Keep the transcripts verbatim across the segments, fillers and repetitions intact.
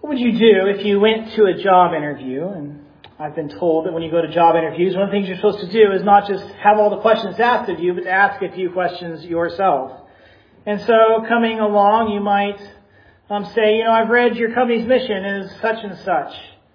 What would you do if you went to a job interview? And I've been told that when you go to job interviews, one of the things you're supposed to do is not just have all the questions asked of you, but to ask a few questions yourself. And so coming along, you might um, say, you know, I've read your company's mission is such and such.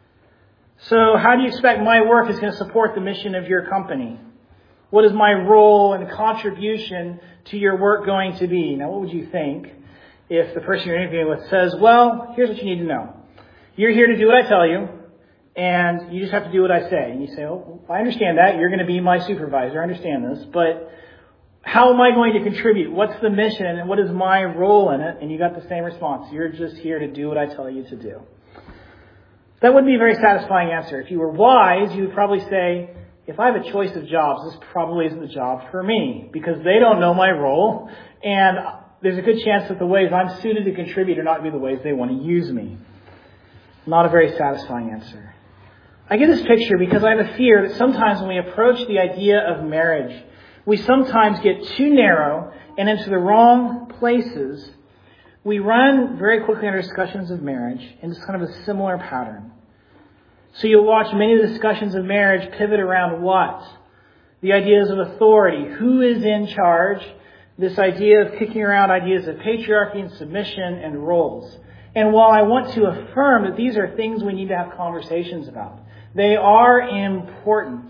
So how do you expect my work is going to support the mission of your company? What is my role and contribution to your work going to be? Now, what would you think if the person you're interviewing with says, well, here's what you need to know. You're here to do what I tell you, and you just have to do what I say. And you say, oh, I understand that. You're going to be my supervisor. I understand this. But how am I going to contribute? What's the mission, and what is my role in it? And you got the same response. You're just here to do what I tell you to do. That wouldn't be a very satisfying answer. If you were wise, you would probably say, if I have a choice of jobs, this probably isn't the job for me, because they don't know my role, and there's a good chance that the ways I'm suited to contribute are not going to be the ways they want to use me. Not a very satisfying answer. I get this picture because I have a fear that sometimes when we approach the idea of marriage, we sometimes get too narrow and into the wrong places. We run very quickly into discussions of marriage into kind of a similar pattern. So you'll watch many of the discussions of marriage pivot around what? The ideas of authority. Who is in charge? This idea of kicking around ideas of patriarchy and submission and roles. And while I want to affirm that these are things we need to have conversations about, they are important,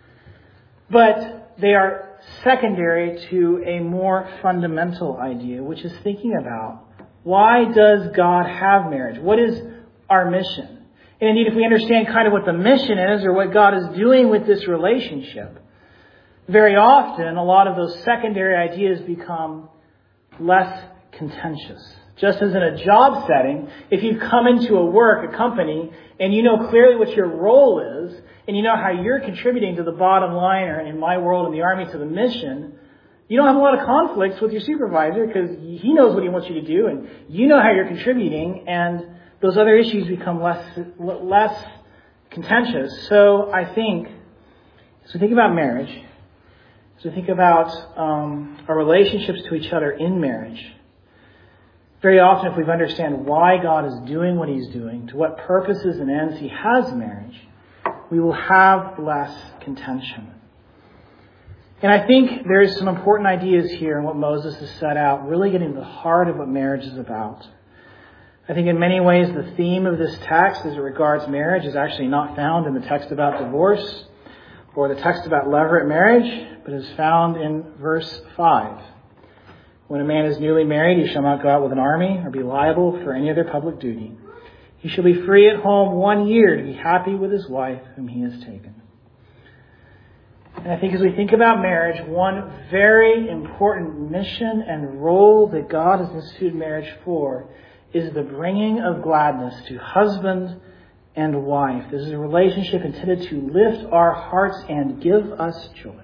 but they are secondary to a more fundamental idea, which is thinking about, why does God have marriage? What is our mission? And indeed, if we understand kind of what the mission is or what God is doing with this relationship, very often a lot of those secondary ideas become less contentious. Just as in a job setting, if you come into a work, a company, and you know clearly what your role is, and you know how you're contributing to the bottom line, or in my world in the Army, to the mission, you don't have a lot of conflicts with your supervisor because he knows what he wants you to do, and you know how you're contributing, and those other issues become less less contentious. So I think, as we think about marriage, as we think about um, our relationships to each other in marriage, very often if we understand why God is doing what He's doing, to what purposes and ends He has marriage, we will have less contention. And I think there's some important ideas here in what Moses has set out, really getting to the heart of what marriage is about. I think in many ways the theme of this text as it regards marriage is actually not found in the text about divorce or the text about levirate marriage, but is found in verse five. When a man is newly married, he shall not go out with an army or be liable for any other public duty. He shall be free at home one year to be happy with his wife whom he has taken. And I think as we think about marriage, one very important mission and role that God has instituted marriage for is the bringing of gladness to husband and wife. This is a relationship intended to lift our hearts and give us joy.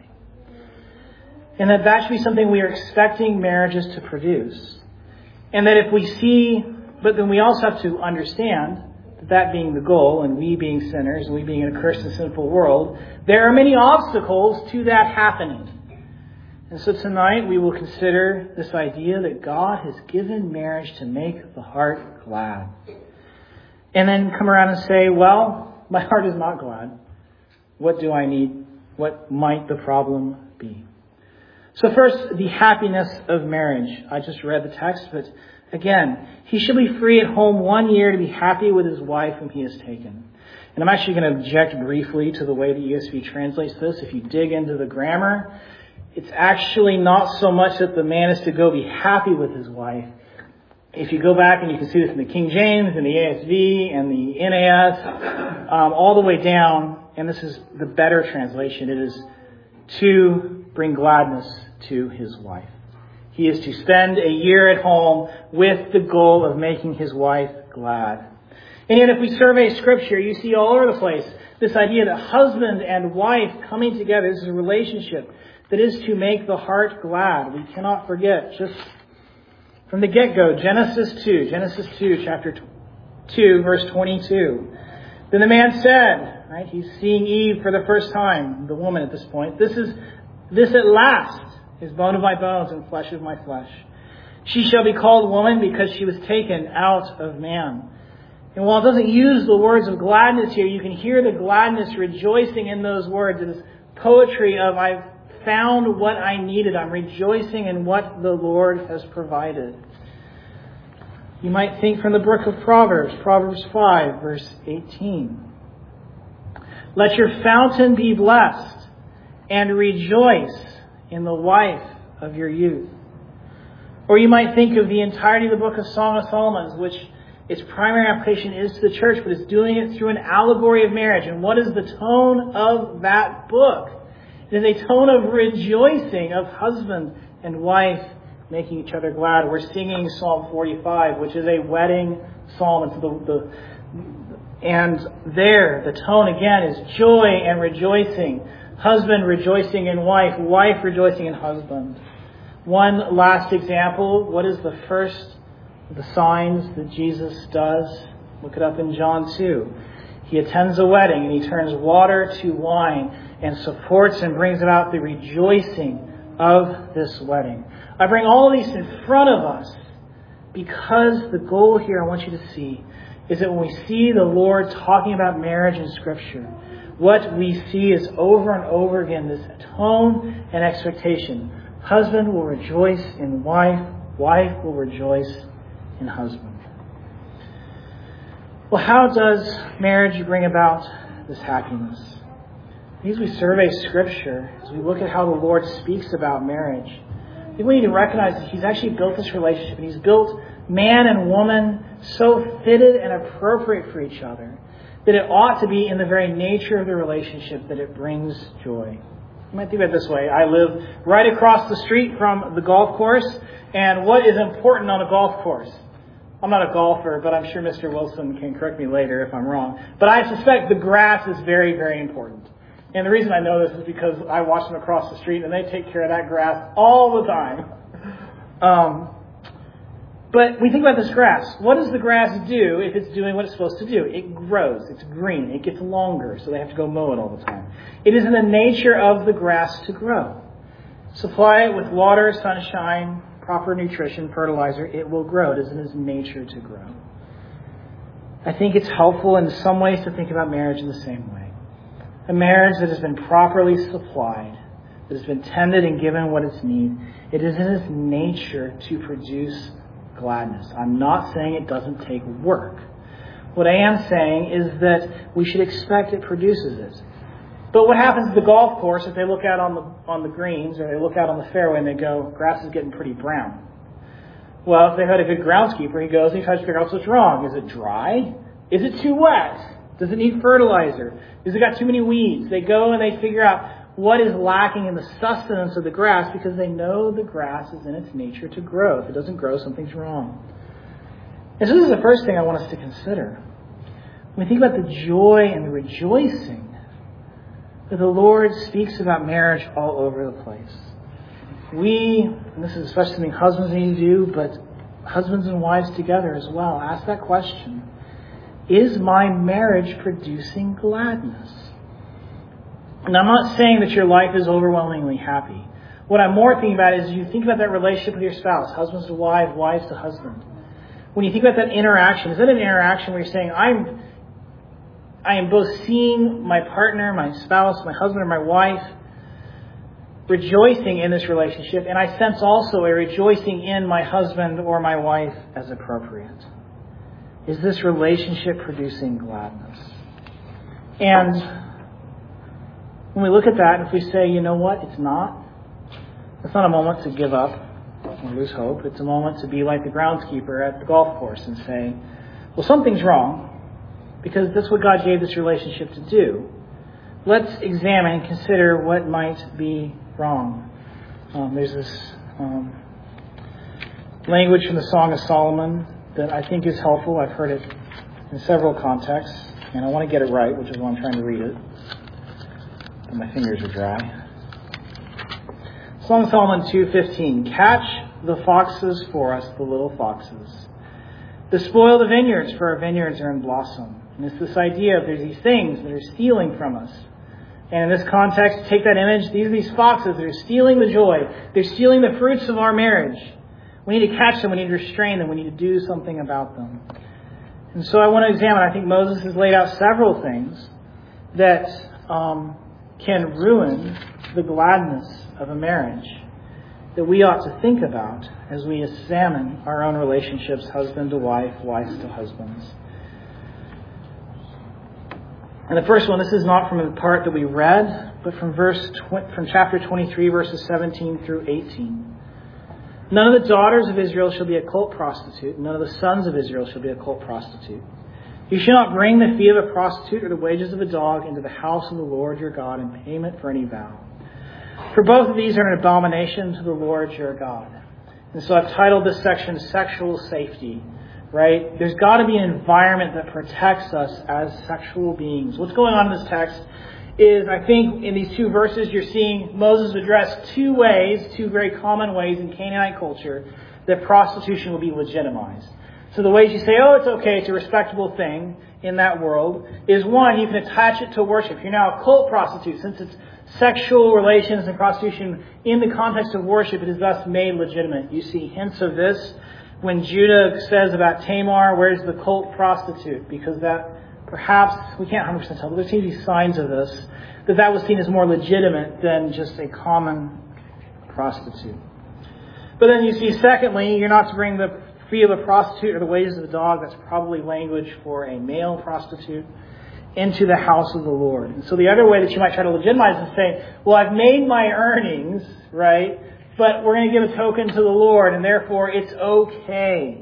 And that that should be something we are expecting marriages to produce. And that if we see, but then we also have to understand that that being the goal, and we being sinners, and we being in a cursed and sinful world, there are many obstacles to that happening. And so tonight we will consider this idea that God has given marriage to make the heart glad. And then come around and say, well, my heart is not glad. What do I need? What might the problem be? So first, the happiness of marriage. I just read the text, but again, he shall be free at home one year to be happy with his wife whom he has taken. And I'm actually going to object briefly to the way the E S V translates this. If you dig into the grammar, it's actually not so much that the man is to go be happy with his wife. If you go back and you can see this in the King James and the A S V and the N A S, um, all the way down, and this is the better translation, it is to bring gladness to his wife. He is to spend a year at home with the goal of making his wife glad. And yet if we survey Scripture, you see all over the place this idea that husband and wife coming together, this is a relationship that is to make the heart glad. We cannot forget, just from the get-go, Genesis two, Genesis two, chapter two, verse twenty-two. Then the man said, right, he's seeing Eve for the first time, the woman at this point, this is, this at last is bone of my bones and flesh of my flesh. She shall be called woman because she was taken out of man. And while it doesn't use the words of gladness here, you can hear the gladness rejoicing in those words. It is poetry of, I've found what I needed. I'm rejoicing in what the Lord has provided. You might think from the book of Proverbs, Proverbs five, verse eighteen. Let your fountain be blessed, and rejoice in the wife of your youth. Or you might think of the entirety of the book of Song of Solomon, which its primary application is to the church, but it's doing it through an allegory of marriage. And what is the tone of that book? It is a tone of rejoicing, of husband and wife making each other glad. We're singing Psalm forty-five, which is a wedding psalm. It's the, the, and there, the tone again is joy and rejoicing. Husband rejoicing in wife, wife rejoicing in husband. One last example. What is the first of the signs that Jesus does? Look it up in John two. He attends a wedding and he turns water to wine and supports and brings about the rejoicing of this wedding. I bring all of these in front of us because the goal here I want you to see is that when we see the Lord talking about marriage in Scripture, what we see is over and over again this tone and expectation. Husband will rejoice in wife, wife will rejoice in husband. Well, how does marriage bring about this happiness? As we survey Scripture, as we look at how the Lord speaks about marriage, I think we need to recognize that He's actually built this relationship, and He's built man and woman so fitted and appropriate for each other that it ought to be in the very nature of the relationship that it brings joy. You might think of it this way. I live right across the street from the golf course, and what is important on a golf course? I'm not a golfer, but I'm sure Mister Wilson can correct me later if I'm wrong. But I suspect the grass is very, very important. And the reason I know this is because I watch them across the street and they take care of that grass all the time. Um, but we think about this grass. What does the grass do if it's doing what it's supposed to do? It grows. It's green. It gets longer, so they have to go mow it all the time. It is in the nature of the grass to grow. Supply it with water, sunshine, proper nutrition, fertilizer, it will grow. It is in its nature to grow. I think it's helpful in some ways to think about marriage in the same way. A marriage that has been properly supplied, that has been tended and given what its need, it is in its nature to produce gladness. I'm not saying it doesn't take work. What I am saying is that we should expect it produces it. But what happens at the golf course if they look out on the on the greens or they look out on the fairway and they go, grass is getting pretty brown? Well, if they've had a good groundskeeper, he goes and he tries to figure out what's wrong. Is it dry? Is it too wet? Does it need fertilizer? Has it got too many weeds? They go and they figure out what is lacking in the sustenance of the grass because they know the grass is in its nature to grow. If it doesn't grow, something's wrong. And so this is the first thing I want us to consider. When we think about the joy and the rejoicing that the Lord speaks about marriage all over the place. We, and this is especially something husbands need to do, but husbands and wives together as well, ask that question. Is my marriage producing gladness? And I'm not saying that your life is overwhelmingly happy. What I'm more thinking about is you think about that relationship with your spouse, husbands to wives, wives to husband. When you think about that interaction, is that an interaction where you're saying, I'm I am both seeing my partner, my spouse, my husband or my wife rejoicing in this relationship, and I sense also a rejoicing in my husband or my wife as appropriate. Is this relationship producing gladness? And when we look at that, if we say, you know what, it's not, it's not a moment to give up or lose hope. It's a moment to be like the groundskeeper at the golf course and say, well, something's wrong. Because that's what God gave this relationship to do. Let's examine and consider what might be wrong. Um, there's this um, language from the Song of Solomon that I think is helpful. I've heard it in several contexts, and I want to get it right, which is why I'm trying to read it. But my fingers are dry. Song of Solomon two fifteen. Catch the foxes for us, the little foxes. Despoil the vineyards, for our vineyards are in blossom. And it's this idea of there's these things that are stealing from us. And in this context, take that image. These are these foxes that are stealing the joy. They're stealing the fruits of our marriage. We need to catch them. We need to restrain them. We need to do something about them. And so I want to examine, I think Moses has laid out several things that um, can ruin the gladness of a marriage that we ought to think about as we examine our own relationships, husband to wife, wives to husbands. And the first one, this is not from the part that we read, but from verse tw- from chapter twenty-three, verses seventeen through eighteen. None of the daughters of Israel shall be a cult prostitute, and none of the sons of Israel shall be a cult prostitute. You shall not bring the fee of a prostitute or the wages of a dog into the house of the Lord your God in payment for any vow. For both of these are an abomination to the Lord your God. And so I've titled this section Sexual Safety. Right? There's got to be an environment that protects us as sexual beings. What's going on in this text is, I think, in these two verses, you're seeing Moses address two ways, two very common ways in Canaanite culture that prostitution will be legitimized. So the ways you say, oh, it's okay, it's a respectable thing in that world, is one, you can attach it to worship. You're now a cult prostitute. Since it's sexual relations and prostitution in the context of worship, it is thus made legitimate. You see hints of this when Judah says about Tamar, where's the cult prostitute? Because that, perhaps, we can't one hundred percent tell, but there seem to be signs of this, that that was seen as more legitimate than just a common prostitute. But then you see, secondly, you're not to bring the fee of a prostitute or the wages of a dog, that's probably language for a male prostitute, into the house of the Lord. And so the other way that you might try to legitimize is say, well, I've made my earnings, right? But we're going to give a token to the Lord, and therefore it's okay.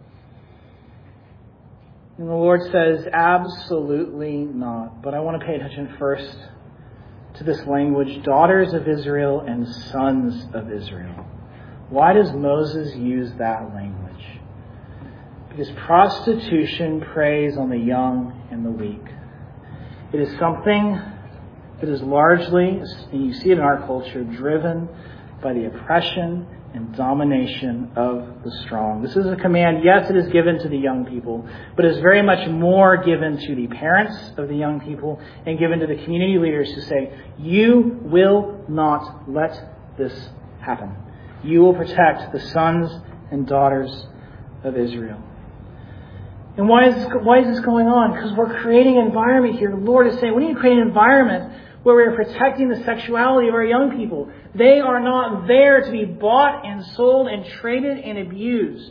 And the Lord says, absolutely not. But I want to pay attention first to this language, daughters of Israel and sons of Israel. Why does Moses use that language? Because prostitution preys on the young and the weak. It is something that is largely, and you see it in our culture, driven by the oppression and domination of the strong. This is a command, yes, it is given to the young people, but it is very much more given to the parents of the young people and given to the community leaders who say, you will not let this happen. You will protect the sons and daughters of Israel. And why is this, why is this going on? Because we're creating an environment here. The Lord is saying we need to create an environment where we are protecting the sexuality of our young people. They are not there to be bought and sold and traded and abused.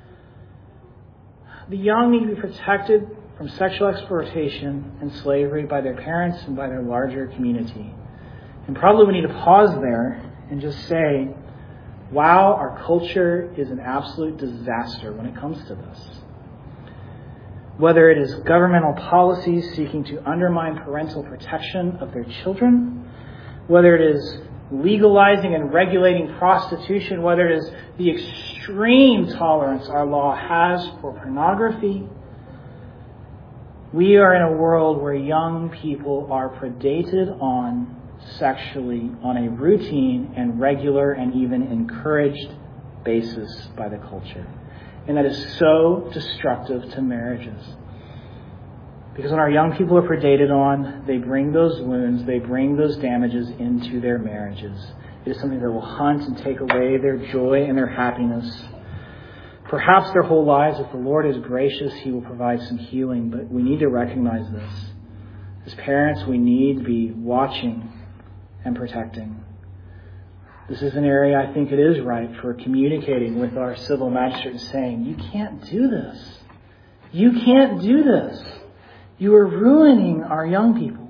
The young need to be protected from sexual exploitation and slavery by their parents and by their larger community. And probably we need to pause there and just say, wow, our culture is an absolute disaster when it comes to this. Whether it is governmental policies seeking to undermine parental protection of their children, whether it is legalizing and regulating prostitution, whether it is the extreme tolerance our law has for pornography, we are in a world where young people are predated on sexually on a routine and regular and even encouraged basis by the culture. And that is so destructive to marriages. Because when our young people are predated on, they bring those wounds, they bring those damages into their marriages. It is something that will hunt and take away their joy and their happiness. Perhaps their whole lives, if the Lord is gracious, He will provide some healing. But we need to recognize this. As parents, we need to be watching and protecting. This is an area I think it is right for communicating with our civil magistrate and saying, you can't do this. You can't do this. You are ruining our young people.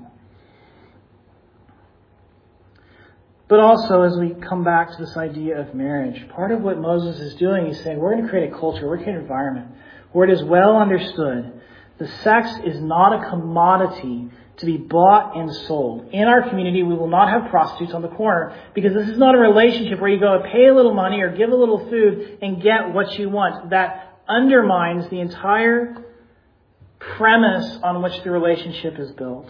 But also, as we come back to this idea of marriage, part of what Moses is doing is saying, we're going to create a culture, we're going to create an environment where it is well understood the sex is not a commodity to be bought and sold. In our community, we will not have prostitutes on the corner because this is not a relationship where you go and pay a little money or give a little food and get what you want. That undermines the entire premise on which the relationship is built.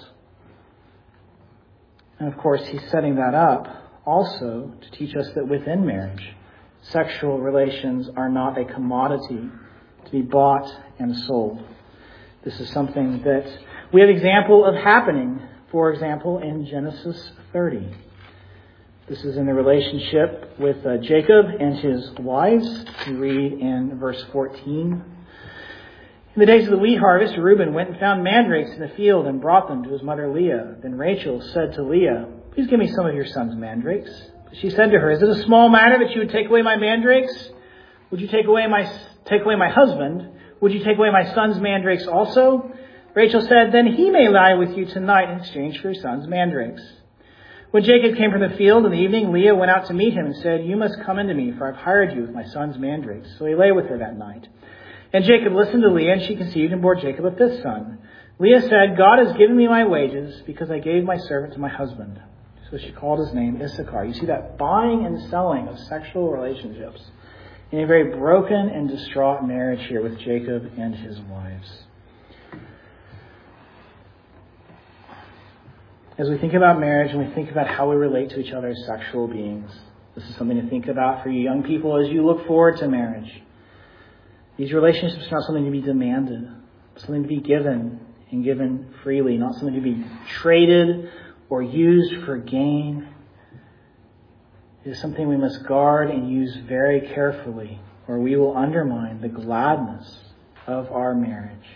And of course, he's setting that up also to teach us that within marriage, sexual relations are not a commodity to be bought and sold. This is something that we have example of happening, for example, in Genesis thirty. This is in the relationship with uh, Jacob and his wives. We read in verse fourteen. In the days of the wheat harvest, Reuben went and found mandrakes in the field and brought them to his mother Leah. Then Rachel said to Leah, "Please give me some of your son's mandrakes." But she said to her, "Is it a small matter that you would take away my mandrakes? Would you take away my take away my husband? Would you take away my son's mandrakes also?" Rachel said, "Then he may lie with you tonight in exchange for your son's mandrakes." When Jacob came from the field in the evening, Leah went out to meet him and said, "You must come into me, for I've hired you with my son's mandrakes." So he lay with her that night. And Jacob listened to Leah, and she conceived and bore Jacob a fifth son. Leah said, "God has given me my wages because I gave my servant to my husband." So she called his name Issachar. You see that buying and selling of sexual relationships in a very broken and distraught marriage here with Jacob and his wives. As we think about marriage and we think about how we relate to each other as sexual beings, this is something to think about for you young people as you look forward to marriage. These relationships are not something to be demanded, but something to be given and given freely, not something to be traded or used for gain. It is something we must guard and use very carefully, or we will undermine the gladness of our marriage.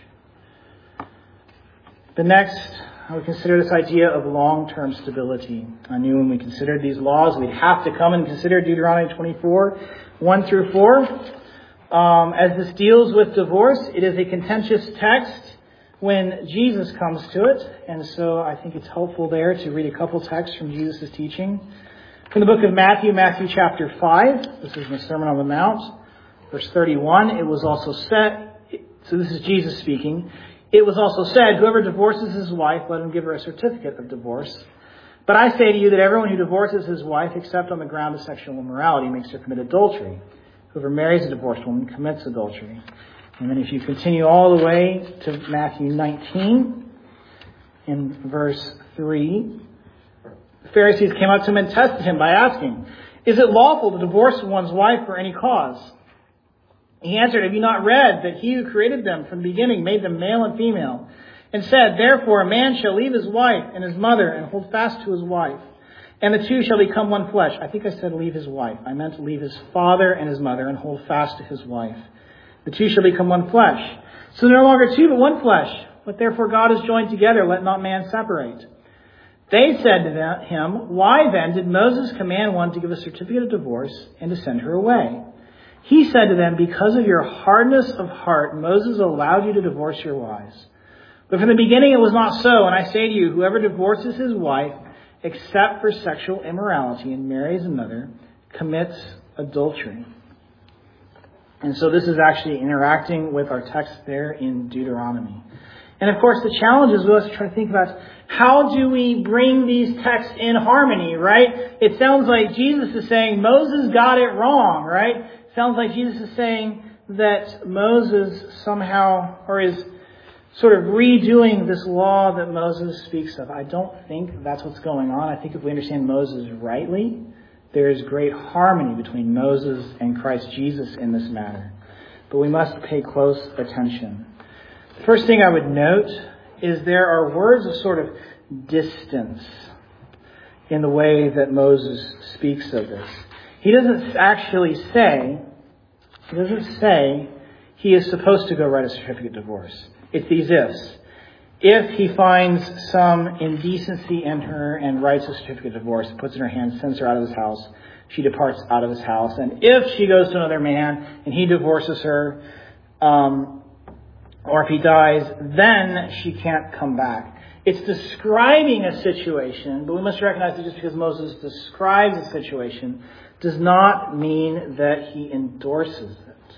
But next, I would consider this idea of long-term stability. I knew when we considered these laws, we'd have to come and consider Deuteronomy twenty-four, one through four. Um, as this deals with divorce, it is a contentious text when Jesus comes to it. And so I think it's helpful there to read a couple texts from Jesus' teaching. From the book of Matthew, Matthew chapter five. This is the Sermon on the Mount. Verse thirty-one, it was also said, so this is Jesus speaking, "It was also said, whoever divorces his wife, let him give her a certificate of divorce. But I say to you that everyone who divorces his wife, except on the ground of sexual immorality, makes her commit adultery. Whoever marries a divorced woman commits adultery." And then if you continue all the way to Matthew nineteen, in verse three, the Pharisees came up to him and tested him by asking, "Is it lawful to divorce one's wife for any cause?" He answered, "Have you not read that he who created them from the beginning made them male and female, and said, therefore a man shall leave his wife and his mother and hold fast to his wife, and the two shall become one flesh." I think I said leave his wife. I meant to leave his father and his mother and hold fast to his wife. "The two shall become one flesh. So they're no longer two, but one flesh. What therefore God has joined together, let not man separate." They said to them, him, "Why then did Moses command one to give a certificate of divorce and to send her away?" He said to them, "Because of your hardness of heart, Moses allowed you to divorce your wives. But from the beginning it was not so. And I say to you, whoever divorces his wife, except for sexual immorality, and marries another, commits adultery." And so this is actually interacting with our text there in Deuteronomy. And of course, the challenge is we have to try to think about how do we bring these texts in harmony, right? It sounds like Jesus is saying Moses got it wrong, right? It sounds like Jesus is saying that Moses somehow, or is sort of redoing this law that Moses speaks of. I don't think that's what's going on. I think if we understand Moses rightly, there is great harmony between Moses and Christ Jesus in this matter. But we must pay close attention. The first thing I would note is there are words of sort of distance in the way that Moses speaks of this. He doesn't actually say, he doesn't say he is supposed to go write a certificate of divorce. It's these ifs. If he finds some indecency in her and writes a certificate of divorce, puts it in her hand, sends her out of his house, she departs out of his house. And if she goes to another man and he divorces her, um, or if he dies, then she can't come back. It's describing a situation, but we must recognize that just because Moses describes a situation does not mean that he endorses it.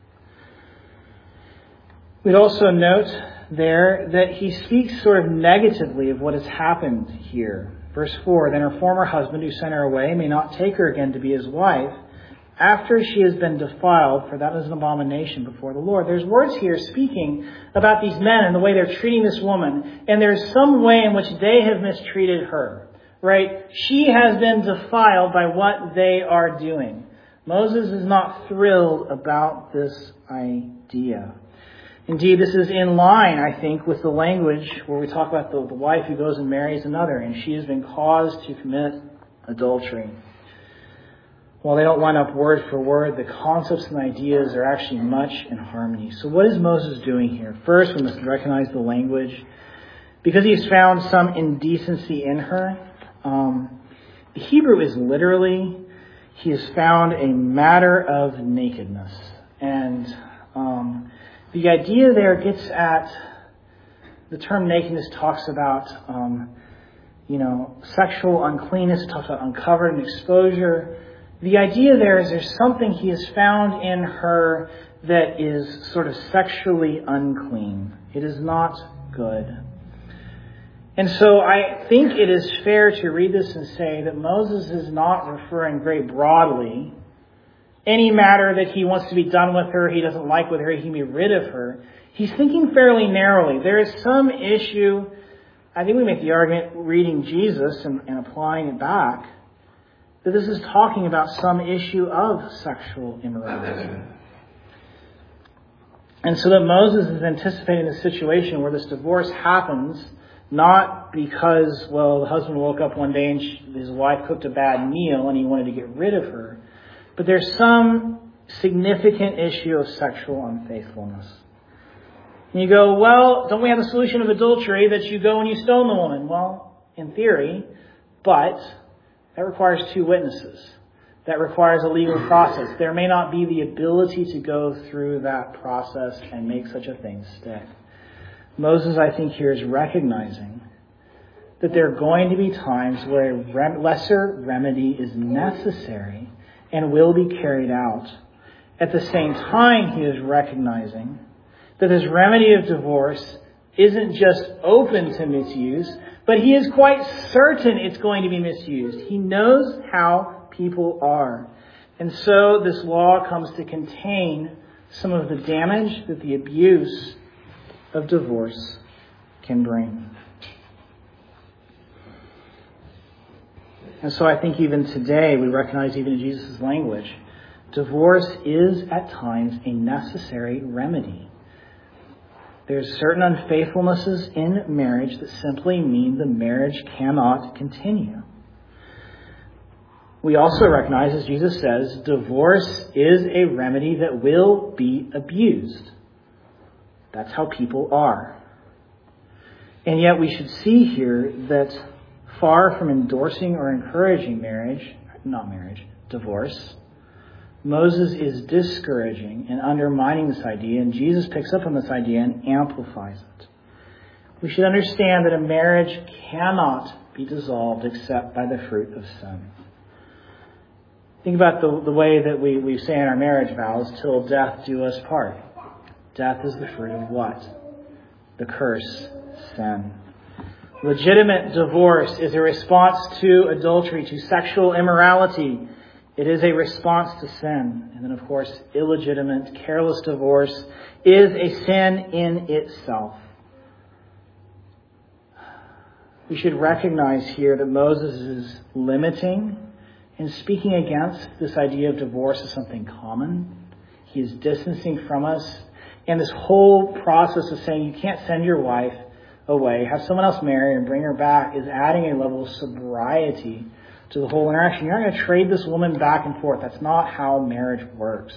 We'd also note there that he speaks sort of negatively of what has happened here. Verse four, "Then her former husband who sent her away may not take her again to be his wife after she has been defiled, for that is an abomination before the Lord." There's words here speaking about these men and the way they're treating this woman. And there's some way in which they have mistreated her, right? She has been defiled by what they are doing. Moses is not thrilled about this idea. Indeed, this is in line, I think, with the language where we talk about the, the wife who goes and marries another, and she has been caused to commit adultery. while they don't line up word for word, the concepts and ideas are actually much in harmony. So what is Moses doing here? First, we must recognize the language. Because he's found some indecency in her, um, the Hebrew is literally, he has found a matter of nakedness. And um, the idea there gets at, the term nakedness talks about, um, you know, sexual uncleanness, it talks about uncovered and exposure. The idea there is there's something he has found in her that is sort of sexually unclean. It is not good. And so I think it is fair to read this and say that Moses is not referring very broadly any matter that he wants to be done with her, he doesn't like with her, he can be rid of her. He's thinking fairly narrowly. There is some issue, I think we make the argument reading Jesus and, and applying it back, that this is talking about some issue of sexual immorality. And so that Moses is anticipating a situation where this divorce happens, not because, well, the husband woke up one day and she, his wife cooked a bad meal and he wanted to get rid of her, but there's some significant issue of sexual unfaithfulness. And you go, well, don't we have the solution of adultery that you go and you stone the woman? Well, in theory, but that requires two witnesses. That requires a legal process. There may not be the ability to go through that process and make such a thing stick. Moses, I think, here is recognizing that there are going to be times where a lesser remedy is necessary and will be carried out. At the same time, he is recognizing that this remedy of divorce isn't just open to misuse, but he is quite certain it's going to be misused. He knows how people are. And so this law comes to contain some of the damage that the abuse of divorce can bring. And so I think even today we recognize, even in Jesus' language, divorce is at times a necessary remedy. There's certain unfaithfulnesses in marriage that simply mean the marriage cannot continue. We also recognize, as Jesus says, divorce is a remedy that will be abused. That's how people are. And yet we should see here that far from endorsing or encouraging marriage, not marriage, divorce, Moses is discouraging and undermining this idea, and Jesus picks up on this idea and amplifies it. We should understand that a marriage cannot be dissolved except by the fruit of sin. Think about the, the way that we, we say in our marriage vows, till death do us part. Death is the fruit of what? The curse, sin. Legitimate divorce is a response to adultery, to sexual immorality. It is a response to sin. And then, of course, illegitimate, careless divorce is a sin in itself. We should recognize here that Moses is limiting and speaking against this idea of divorce as something common. He is distancing from us. And this whole process of saying you can't send your wife away, have someone else marry and bring her back, is adding a level of sobriety to the whole interaction. You're not going to trade this woman back and forth. That's not how marriage works.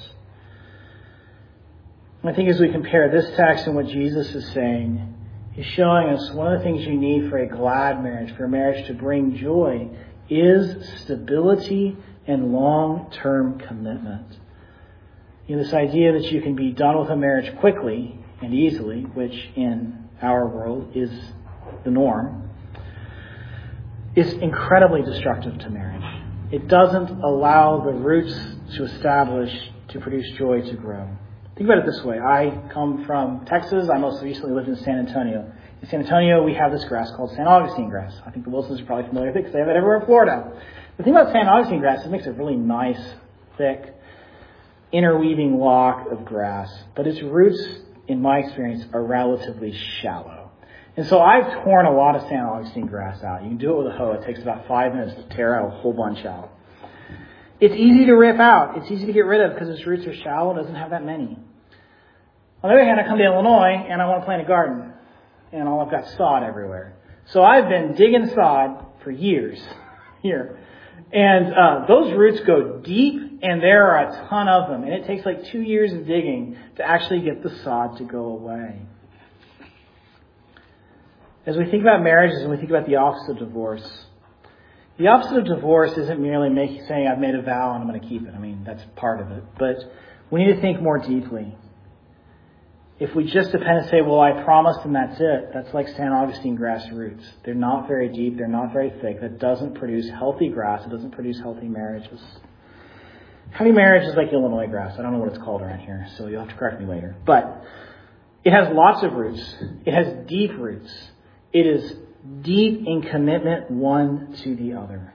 I think as we compare this text and what Jesus is saying, he's showing us one of the things you need for a glad marriage, for a marriage to bring joy, is stability and long-term commitment. You know, this idea that you can be done with a marriage quickly and easily, which in our world is the norm, is incredibly destructive to marriage. It doesn't allow the roots to establish, to produce joy to grow. Think about it this way. I come from Texas. I most recently lived in San Antonio. In San Antonio, we have this grass called Saint Augustine grass. I think the Wilsons are probably familiar with it because they have it everywhere in Florida. The thing about Saint Augustine grass is it makes a really nice, thick, interweaving lock of grass. But its roots, in my experience, are relatively shallow. And so I've torn a lot of Saint Augustine grass out. You can do it with a hoe. It takes about five minutes to tear out a whole bunch out. It's easy to rip out. It's easy to get rid of because its roots are shallow. It doesn't have that many. On the other hand, I come to Illinois and I want to plant a garden. And all I've got sod everywhere. So I've been digging sod for years here. And uh, those roots go deep, and there are a ton of them. And it takes like two years of digging to actually get the sod to go away. As we think about marriages and we think about the opposite of divorce, the opposite of divorce isn't merely making, saying, I've made a vow and I'm going to keep it. I mean, that's part of it. But we need to think more deeply. If we just depend and say, well, I promised and that's it, that's like Saint Augustine grass roots. They're not very deep. They're not very thick. That doesn't produce healthy grass. It doesn't produce healthy marriages. Healthy marriage is like Illinois grass. I don't know what it's called around here, so you'll have to correct me later. But it has lots of roots. It has deep roots. It is deep in commitment one to the other.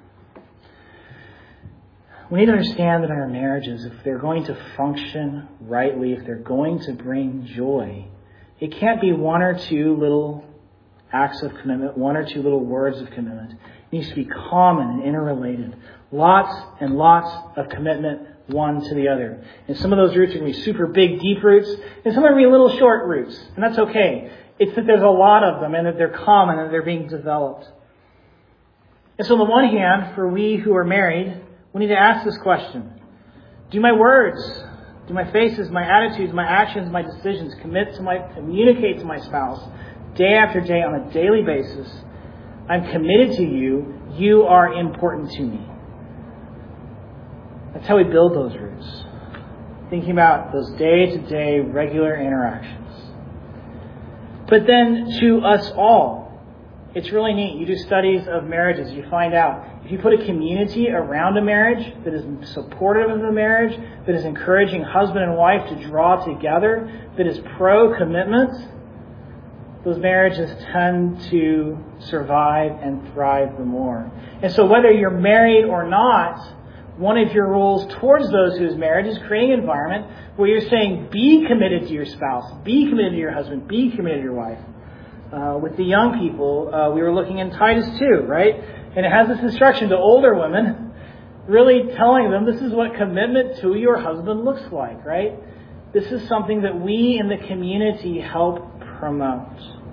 We need to understand that in our marriages, if they're going to function rightly, if they're going to bring joy, it can't be one or two little acts of commitment, one or two little words of commitment. It needs to be common and interrelated. Lots and lots of commitment one to the other. And some of those roots are going to be super big, deep roots, and some are going to be little short roots. And that's okay. It's that there's a lot of them and that they're common and they're being developed. And so on the one hand, for we who are married, we need to ask this question. Do my words, do my faces, my attitudes, my actions, my decisions commit to my, communicate to my spouse day after day on a daily basis? I'm committed to you. You are important to me. That's how we build those roots. Thinking about those day-to-day regular interactions. But then to us all, it's really neat. You do studies of marriages. You find out if you put a community around a marriage that is supportive of the marriage, that is encouraging husband and wife to draw together, that is pro-commitment, those marriages tend to survive and thrive the more. And so whether you're married or not, one of your rules towards those whose marriage is creating an environment where you're saying, be committed to your spouse, be committed to your husband, be committed to your wife. Uh, with the young people, uh, we were looking in Titus two, right? And it has this instruction to older women, really telling them this is what commitment to your husband looks like, right? This is something that we in the community help promote.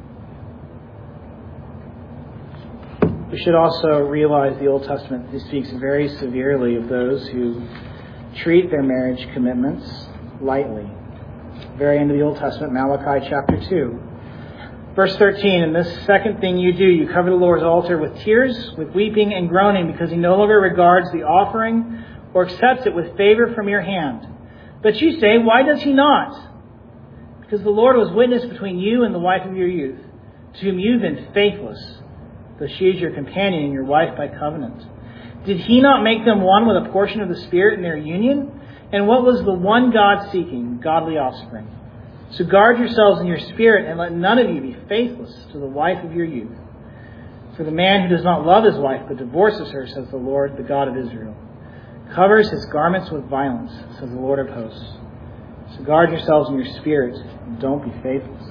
We should also realize the Old Testament speaks very severely of those who treat their marriage commitments lightly. Very end of the Old Testament, Malachi chapter two. Verse thirteen, and this second thing you do, you cover the Lord's altar with tears, with weeping and groaning, because he no longer regards the offering or accepts it with favor from your hand. But you say, why does he not? Because the Lord was witness between you and the wife of your youth, to whom you've been faithless, though she is your companion and your wife by covenant. Did he not make them one with a portion of the Spirit in their union? And what was the one God seeking? Godly offspring. So guard yourselves in your spirit, and let none of you be faithless to the wife of your youth. For the man who does not love his wife, but divorces her, says the Lord, the God of Israel, covers his garments with violence, says the Lord of hosts. So guard yourselves in your spirit, and don't be faithless.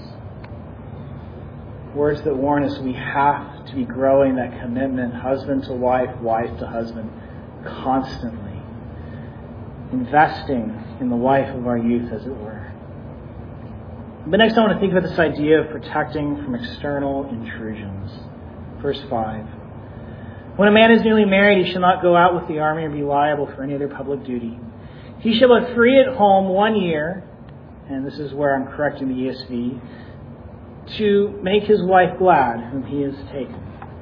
Words that warn us we have to be growing that commitment, husband to wife, wife to husband, constantly. Investing in the wife of our youth, as it were. But next I want to think about this idea of protecting from external intrusions. Verse five. When a man is newly married, he shall not go out with the army or be liable for any other public duty. He shall be free at home one year, and this is where I'm correcting the E S V, to make his wife glad whom he has taken.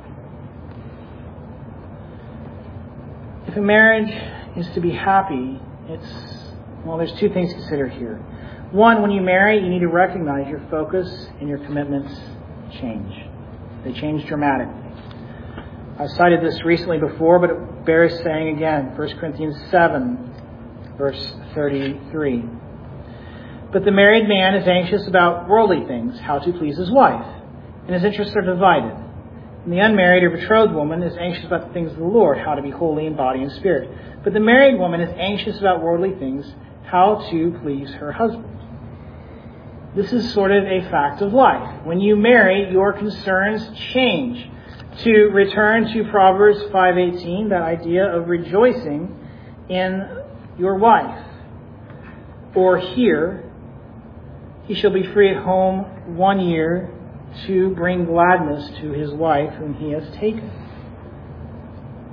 If a marriage is to be happy, it's, well, there's two things to consider here. One, when you marry, you need to recognize your focus and your commitments change. They change dramatically. I've cited this recently before, but it bears saying again. First Corinthians seven, verse thirty-three. But the married man is anxious about worldly things, how to please his wife, and his interests are divided. And the unmarried or betrothed woman is anxious about the things of the Lord, how to be holy in body and spirit. But the married woman is anxious about worldly things, how to please her husband. This is sort of a fact of life. When you marry, your concerns change. To return to Proverbs five eighteen, that idea of rejoicing in your wife. Or here, he shall be free at home one year to bring gladness to his wife whom he has taken.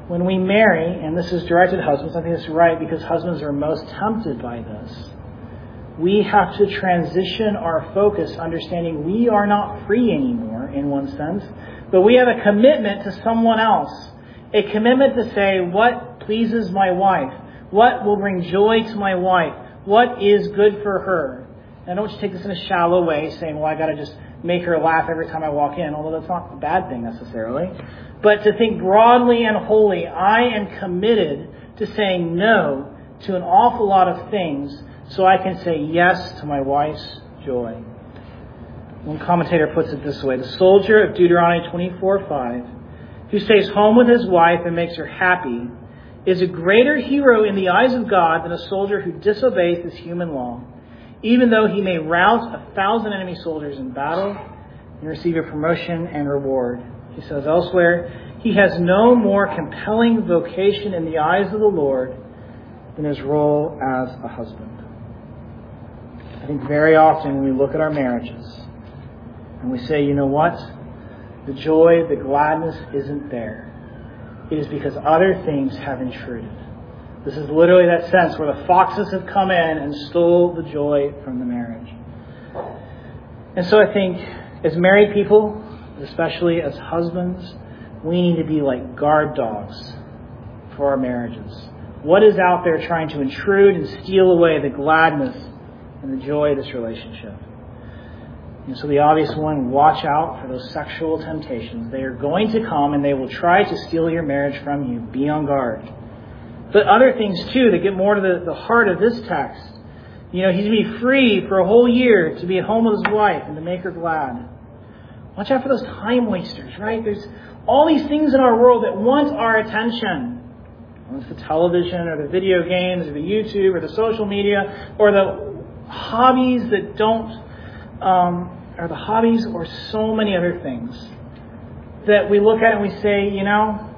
when we marry, and this is directed at husbands, I think this is right because husbands are most tempted by this, we have to transition our focus, understanding we are not free anymore in one sense, but we have a commitment to someone else. A commitment to say, what pleases my wife? What will bring joy to my wife? What is good for her? And I don't just take this in a shallow way, saying, well, I got to just make her laugh every time I walk in, although that's not a bad thing necessarily. But to think broadly and wholly, I am committed to saying no to an awful lot of things so I can say yes to my wife's joy. One commentator puts it this way: the soldier of Deuteronomy twenty-four five, who stays home with his wife and makes her happy, is a greater hero in the eyes of God than a soldier who disobeys his human law, even though he may rout a thousand enemy soldiers in battle and receive a promotion and reward. He says elsewhere, he has no more compelling vocation in the eyes of the Lord than his role as a husband. I think very often when we look at our marriages and we say, you know what? The joy, the gladness isn't there. It is because other things have intruded. This is literally that sense where the foxes have come in and stole the joy from the marriage. And so I think as married people, especially as husbands, we need to be like guard dogs for our marriages. What is out there trying to intrude and steal away the gladness and the joy of this relationship? And so the obvious one, watch out for those sexual temptations. They are going to come and they will try to steal your marriage from you. Be on guard. But other things too that get more to the, the heart of this text. You know, he's to be free for a whole year to be at home with his wife and to make her glad. Watch out for those time wasters, right? There's all these things in our world that want our attention. Whether it's the television or the video games or the YouTube or the social media or the hobbies that don't, um, or the hobbies or so many other things that we look at and we say, you know,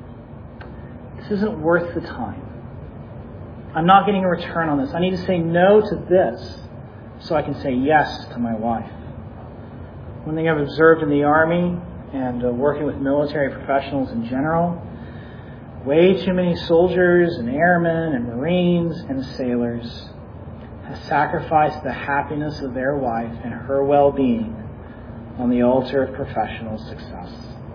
this isn't worth the time. I'm not getting a return on this. I need to say no to this so I can say yes to my wife. One thing I've observed in the Army and uh, working with military professionals in general, way too many soldiers and airmen and Marines and sailors have sacrificed the happiness of their wife and her well-being on the altar of professional success.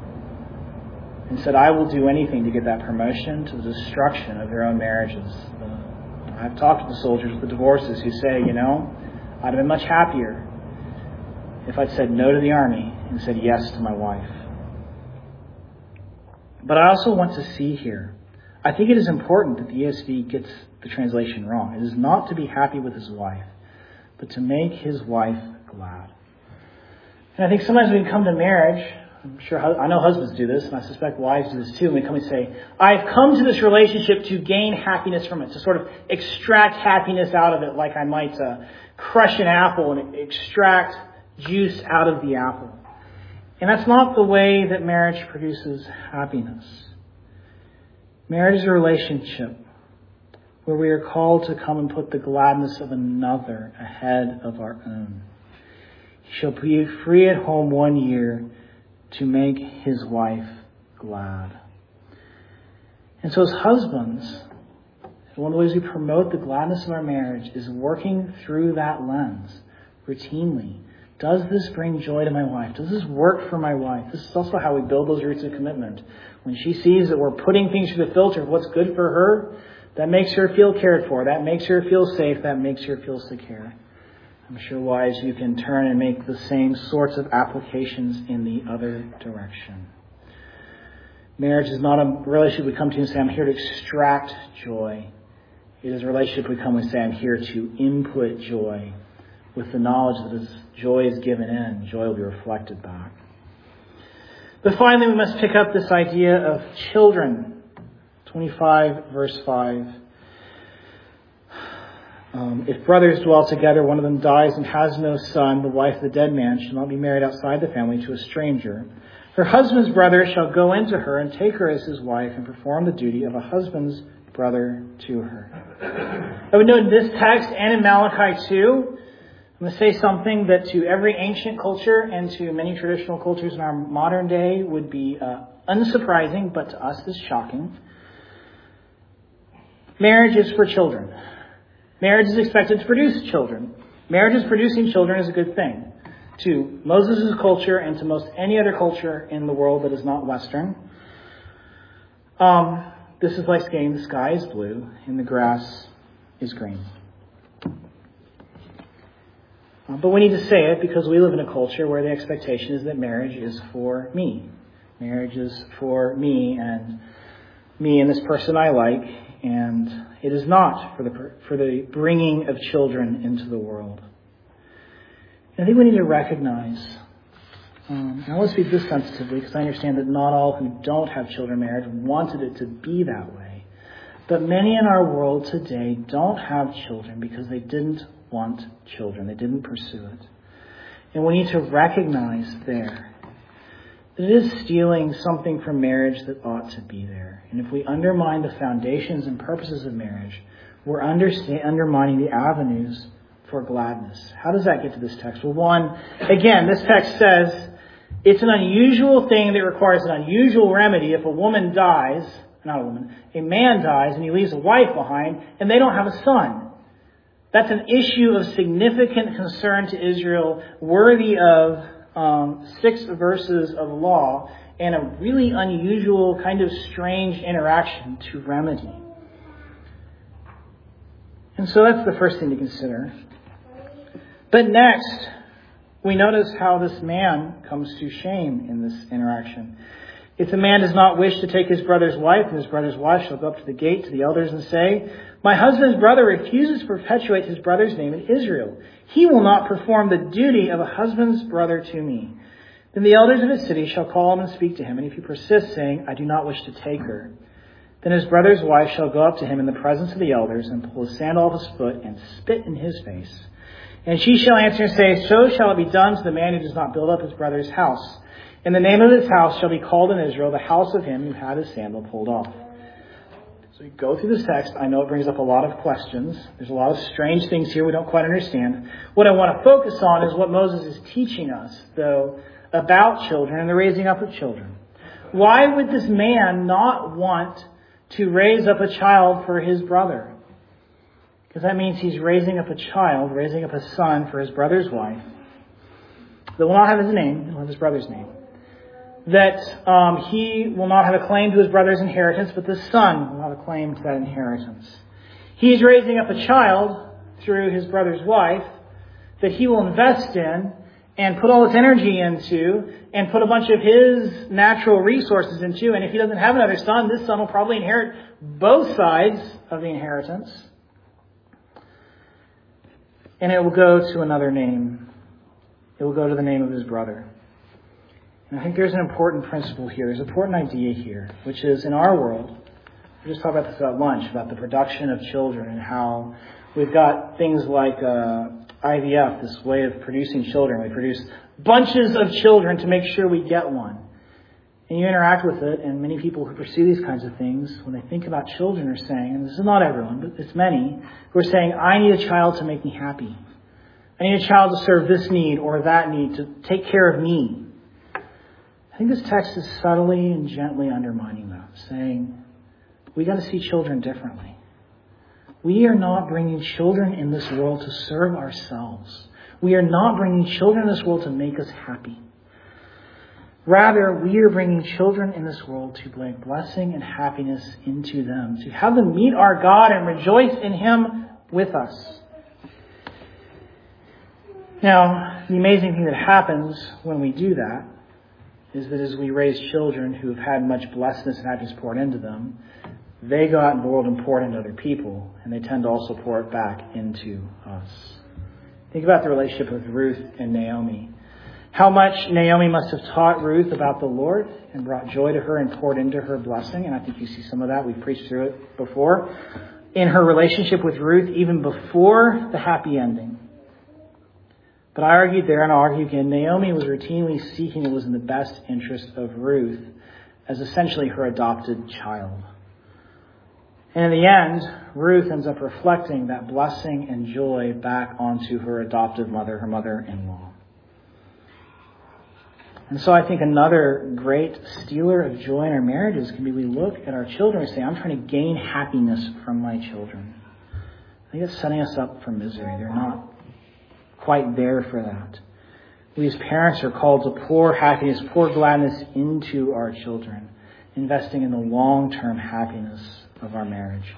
And said, I will do anything to get that promotion to the destruction of their own marriages. Uh, I've talked to the soldiers with the divorces who say, you know, I'd have been much happier if I'd said no to the Army and said yes to my wife. But I also want to see here, I think it is important that the E S V gets the translation wrong. It is not to be happy with his wife, but to make his wife glad. And I think sometimes when we come to marriage, I'm sure I know husbands do this, and I suspect wives do this too, and we come and say, I've come to this relationship to gain happiness from it, to sort of extract happiness out of it, like I might uh, crush an apple and extract juice out of the apple. And that's not the way that marriage produces happiness. Marriage is a relationship where we are called to come and put the gladness of another ahead of our own. He shall be free at home one year to make his wife glad. And so as husbands, one of the ways we promote the gladness of our marriage is working through that lens routinely. Does this bring joy to my wife? Does this work for my wife? This is also how we build those roots of commitment. When she sees that we're putting things through the filter of what's good for her, that makes her feel cared for. That makes her feel safe. That makes her feel secure. I'm sure, wives, you can turn and make the same sorts of applications in the other direction. Marriage is not a relationship we come to and say, I'm here to extract joy. It is a relationship we come and say, I'm here to input joy with the knowledge that as joy is given in, joy will be reflected back. But finally, we must pick up this idea of children. twenty-five, verse five. Um, if brothers dwell together, one of them dies and has no son, the wife of the dead man shall not be married outside the family to a stranger. Her husband's brother shall go into her and take her as his wife and perform the duty of a husband's brother to her. I would note in this text and in Malachi two, I'm going to say something that to every ancient culture and to many traditional cultures in our modern day would be uh, unsurprising, but to us is shocking. Marriage is for children. Marriage is expected to produce children. Marriage is producing children is a good thing to Moses' culture and to most any other culture in the world that is not Western. Um, this is like saying the sky is blue and the grass is green. Uh, but we need to say it because we live in a culture where the expectation is that marriage is for me. Marriage is for me and me and this person I like, and it is not for the for the bringing of children into the world. And I think we need to recognize, um, and I want to speak this sensitively because I understand that not all who don't have children marriage wanted it to be that way. But many in our world today don't have children because they didn't want children. They didn't pursue it. And we need to recognize there that it is stealing something from marriage that ought to be there. And if we undermine the foundations and purposes of marriage, we're understand, undermining the avenues for gladness. How does that get to this text? Well, one, again, this text says it's an unusual thing that requires an unusual remedy if a woman dies, not a woman, a man dies and he leaves a wife behind and they don't have a son. That's an issue of significant concern to Israel, worthy of um, six verses of law and a really unusual, kind of strange interaction to remedy. And so that's the first thing to consider. But next, we notice how this man comes to shame in this interaction. If the man does not wish to take his brother's wife, and his brother's wife shall go up to the gate to the elders and say, "My husband's brother refuses to perpetuate his brother's name in Israel. He will not perform the duty of a husband's brother to me." Then the elders of his city shall call him and speak to him. And if he persists, saying, "I do not wish to take her," then his brother's wife shall go up to him in the presence of the elders and pull his sandal off his foot and spit in his face. And she shall answer and say, "So shall it be done to the man who does not build up his brother's house. And the name of his house shall be called in Israel, the house of him who had his sandal pulled off." So we go through this text. I know it brings up a lot of questions. There's a lot of strange things here we don't quite understand. What I want to focus on is what Moses is teaching us, though, about children and the raising up of children. Why would this man not want to raise up a child for his brother? Because that means he's raising up a child, raising up a son for his brother's wife that will not have his name, he'll have his brother's name. That um, he will not have a claim to his brother's inheritance, but the son will have a claim to that inheritance. He's raising up a child through his brother's wife that he will invest in and put all his energy into and put a bunch of his natural resources into. And if he doesn't have another son, this son will probably inherit both sides of the inheritance. And it will go to another name. It will go to the name of his brother. And I think there's an important principle here. There's an important idea here, which is in our world, we just talked about this at lunch, about the production of children and how we've got things like uh, I V F, this way of producing children. We produce bunches of children to make sure we get one. And you interact with it, and many people who pursue these kinds of things, when they think about children, are saying, and this is not everyone, but it's many, who are saying, "I need a child to make me happy. I need a child to serve this need or that need, to take care of me." I think this text is subtly and gently undermining that, saying, we got to see children differently. We are not bringing children in this world to serve ourselves. We are not bringing children in this world to make us happy. Rather, we are bringing children in this world to bring blessing and happiness into them, to have them meet our God and rejoice in Him with us. Now, the amazing thing that happens when we do that is that as we raise children who have had much blessedness and happiness poured into them, they go out in the world and pour it into other people, and they tend to also pour it back into us. Think about the relationship with Ruth and Naomi. How much Naomi must have taught Ruth about the Lord and brought joy to her and poured into her blessing. And I think you see some of that. We've preached through it before. In her relationship with Ruth, even before the happy ending. But I argued there, and I'll argue again, Naomi was routinely seeking what was in the best interest of Ruth as essentially her adopted child. And in the end, Ruth ends up reflecting that blessing and joy back onto her adoptive mother, her mother-in-law. And so I think another great stealer of joy in our marriages can be we look at our children and say, I'm trying to gain happiness from my children. I think it's setting us up for misery. They're not quite there for that. We as parents are called to pour happiness, pour gladness into our children, investing in the long-term happiness of our marriage.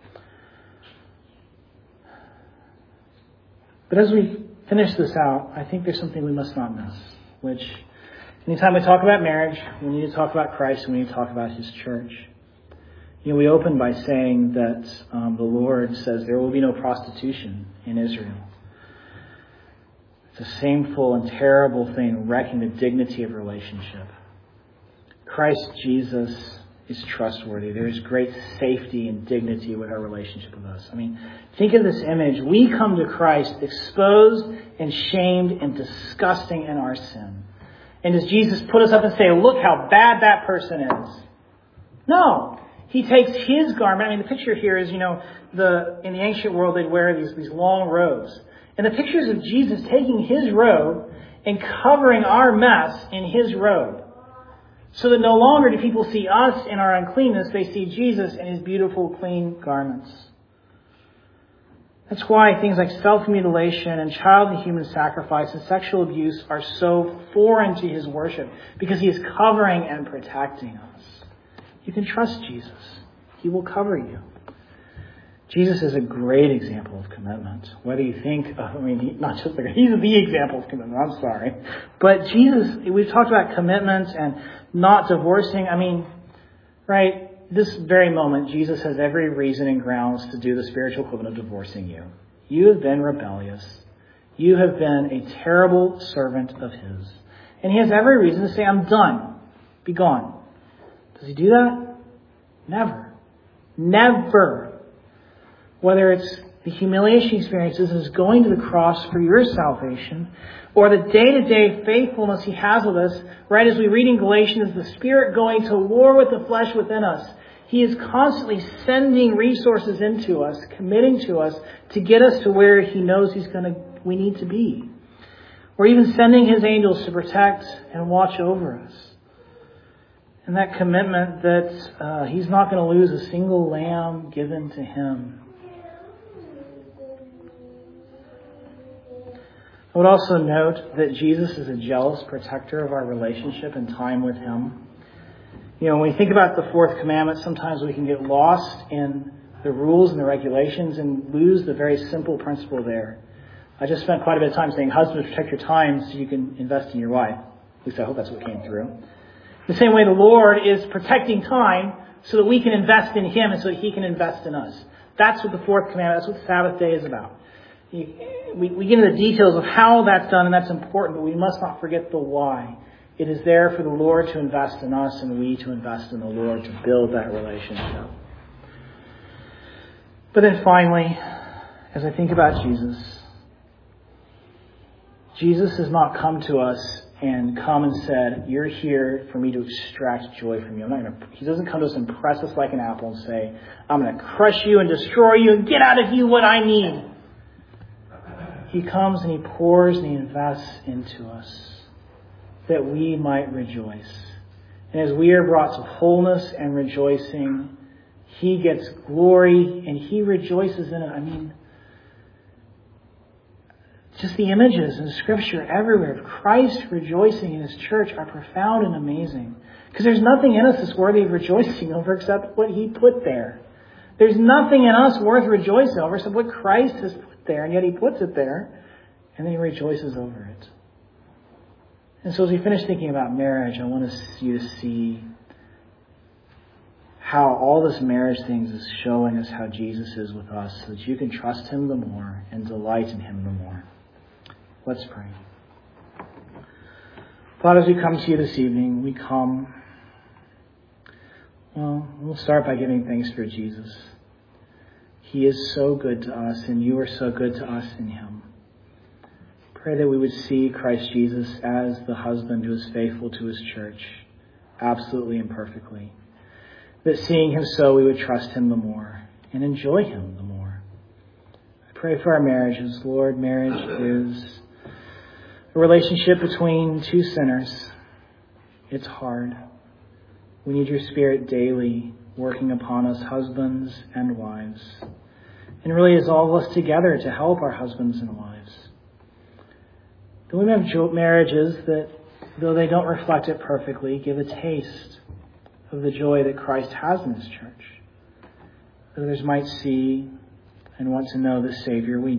But as we finish this out, I think there's something we must not miss, which anytime we talk about marriage, we need to talk about Christ and we need to talk about His church. You know, we open by saying that um, the Lord says there will be no prostitution in Israel. It's a shameful and terrible thing, wrecking the dignity of relationship. Christ Jesus is trustworthy. There is great safety and dignity with our relationship with us. I mean, think of this image. We come to Christ exposed and shamed and disgusting in our sin. And does Jesus put us up and say, look how bad that person is? No. He takes His garment. I mean, the picture here is, you know, the in the ancient world, they'd wear these, these long robes. And the pictures of Jesus taking His robe and covering our mess in His robe. So that no longer do people see us in our uncleanness, they see Jesus in His beautiful, clean garments. That's why things like self-mutilation and child and human sacrifice and sexual abuse are so foreign to His worship, because He is covering and protecting us. You can trust Jesus. He will cover you. Jesus is a great example of commitment. Whether you think, of, I mean, he, not just like, He's the example of commitment, I'm sorry. But Jesus, we've talked about commitment and not divorcing. I mean, right, this very moment, Jesus has every reason and grounds to do the spiritual equivalent of divorcing you. You have been rebellious. You have been a terrible servant of His. And He has every reason to say, I'm done. Be gone. Does He do that? Never. Never. Whether it's the humiliation experiences is going to the cross for your salvation, or the day-to-day faithfulness He has with us, right as we read in Galatians, the Spirit going to war with the flesh within us. He is constantly sending resources into us, committing to us to get us to where He knows He's going to, we need to be. Or even sending His angels to protect and watch over us. And that commitment that uh, He's not going to lose a single lamb given to Him. I would also note that Jesus is a jealous protector of our relationship and time with Him. You know, when we think about the fourth commandment, sometimes we can get lost in the rules and the regulations and lose the very simple principle there. I just spent quite a bit of time saying, husbands, protect your time so you can invest in your wife. At least I hope that's what came through. The same way the Lord is protecting time so that we can invest in Him and so that He can invest in us. That's what the fourth commandment, that's what Sabbath day is about. We, we get into the details of how that's done, and that's important, but we must not forget the why. It is there for the Lord to invest in us and we to invest in the Lord to build that relationship. But then finally, as I think about Jesus, Jesus has not come to us and come and said, you're here for me to extract joy from you. I'm not going to, He doesn't come to us and press us like an apple and say, I'm going to crush you and destroy you and get out of you what I need. He comes and He pours and He invests into us that we might rejoice. And as we are brought to wholeness and rejoicing, He gets glory and He rejoices in it. I mean, just the images in Scripture everywhere of Christ rejoicing in His church are profound and amazing. Because there's nothing in us that's worthy of rejoicing over except what He put there. There's nothing in us worth rejoicing over except what Christ has put there, and yet He puts it there, and then He rejoices over it. And so as we finish thinking about marriage, I want you to see how all this marriage things is showing us how Jesus is with us, so that you can trust Him the more and delight in Him the more. Let's pray. Father, as we come to You this evening, we come, well, we'll start by giving thanks for Jesus. He is so good to us, and You are so good to us in Him. Pray that we would see Christ Jesus as the husband who is faithful to His church, absolutely and perfectly. That seeing Him so, we would trust Him the more and enjoy Him the more. I pray for our marriages. Lord, marriage is a relationship between two sinners. It's hard. We need your Spirit daily working upon us, husbands and wives. And really as all of us together to help our husbands and wives. That we may have marriages that, though they don't reflect it perfectly, give a taste of the joy that Christ has in His church. That others might see and want to know the Savior we